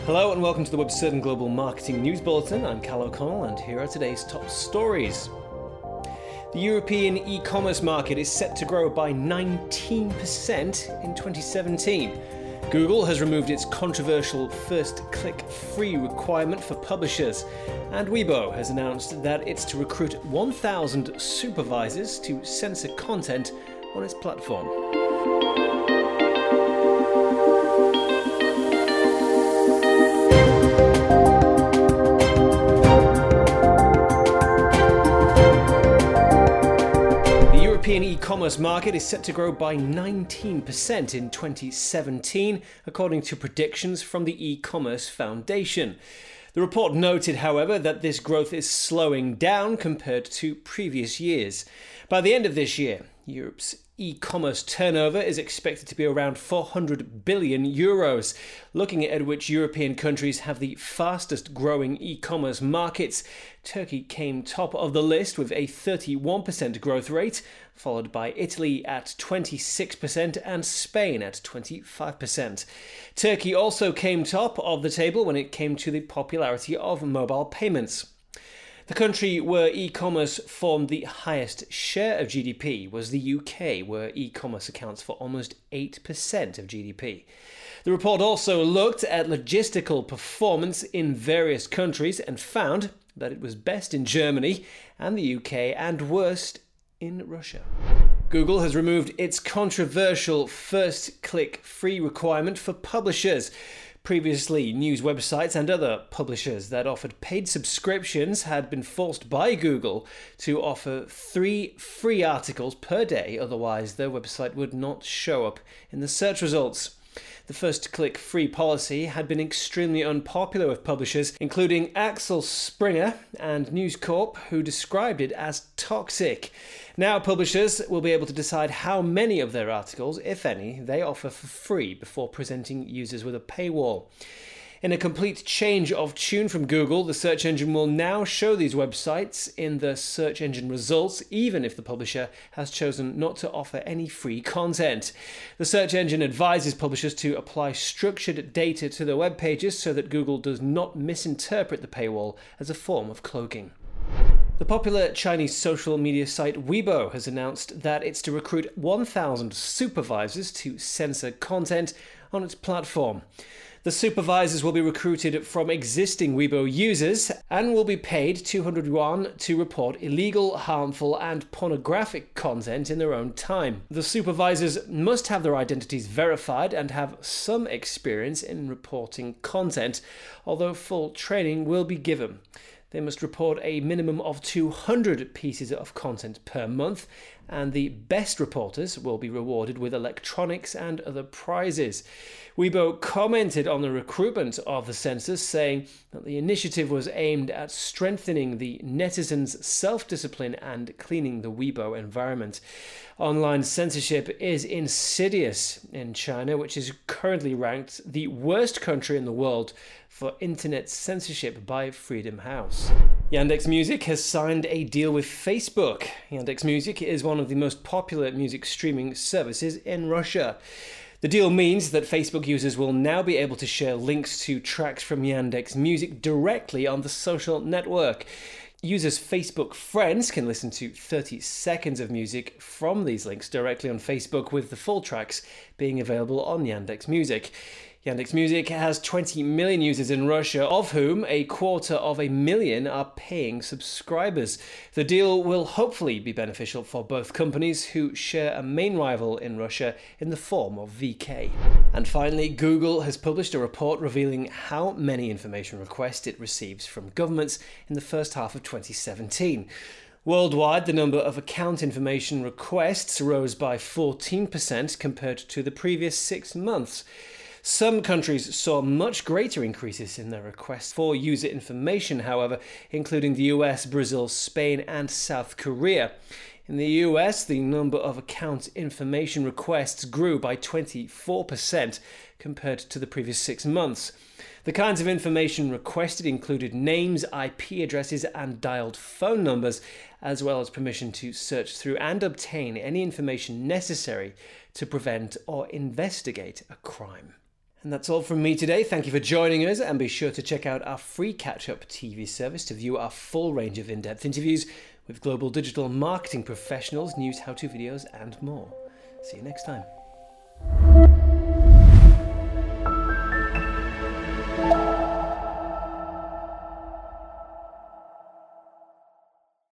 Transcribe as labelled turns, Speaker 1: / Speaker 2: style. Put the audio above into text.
Speaker 1: Hello and welcome to the Webcertain Global Marketing News Bulletin. I'm Cal O'Connell and here are today's top stories. The European e-commerce market is set to grow by 19% in 2017. Google has removed its controversial first-click free requirement for publishers, and Weibo has announced that it's to recruit 1,000 supervisors to censor content on its platform. The European e-commerce market is set to grow by 19% in 2017, according to predictions from the E-Commerce Foundation. The report noted, however, that this growth is slowing down compared to previous years. By the end of this year, Europe's e-commerce turnover is expected to be around 400 billion euros. Looking at which European countries have the fastest growing e-commerce markets, Turkey came top of the list with a 31% growth rate, followed by Italy at 26% and Spain at 25%. Turkey also came top of the table when it came to the popularity of mobile payments. The country where e-commerce formed the highest share of GDP was the UK, where e-commerce accounts for almost 8% of GDP. The report also looked at logistical performance in various countries and found that it was best in Germany and the UK and worst in Russia. Google has removed its controversial first-click free requirement for publishers. Previously, news websites and other publishers that offered paid subscriptions had been forced by Google to offer 3 free articles per day, otherwise their website would not show up in the search results. The first-click free policy had been extremely unpopular with publishers, including Axel Springer and News Corp, who described it as toxic. Now publishers will be able to decide how many of their articles, if any, they offer for free before presenting users with a paywall. In a complete change of tune from Google, the search engine will now show these websites in the search engine results, even if the publisher has chosen not to offer any free content. The search engine advises publishers to apply structured data to their web pages so that Google does not misinterpret the paywall as a form of cloaking. The popular Chinese social media site Weibo has announced that it's to recruit 1,000 supervisors to censor content on its platform. The supervisors will be recruited from existing Weibo users and will be paid 200 yuan to report illegal, harmful and pornographic content in their own time. The supervisors must have their identities verified and have some experience in reporting content, although full training will be given. They must report a minimum of 200 pieces of content per month, and the best reporters will be rewarded with electronics and other prizes. Weibo commented on the recruitment of the censors, saying that the initiative was aimed at strengthening the netizens' self-discipline and cleaning the Weibo environment. Online censorship is insidious in China, which is currently ranked the worst country in the world for internet censorship by Freedom House. Yandex Music has signed a deal with Facebook. Yandex Music is one of the most popular music streaming services in Russia. The deal means that Facebook users will now be able to share links to tracks from Yandex Music directly on the social network. Users' Facebook friends can listen to 30 seconds of music from these links directly on Facebook, with the full tracks being available on Yandex Music. Yandex Music has 20 million users in Russia, of whom 250,000 are paying subscribers. The deal will hopefully be beneficial for both companies, who share a main rival in Russia in the form of VK. And finally, Google has published a report revealing how many information requests it receives from governments in the first half of 2017. Worldwide, the number of account information requests rose by 14% compared to the previous 6 months. Some countries saw much greater increases in their requests for user information, however, including the US, Brazil, Spain and South Korea. In the US, the number of account information requests grew by 24% compared to the previous 6 months. The kinds of information requested included names, IP addresses and dialed phone numbers, as well as permission to search through and obtain any information necessary to prevent or investigate a crime. And that's all from me today. Thank you for joining us, and be sure to check out our free catch-up TV service to view our full range of in-depth interviews with global digital marketing professionals, news how-to videos and more. See you next time.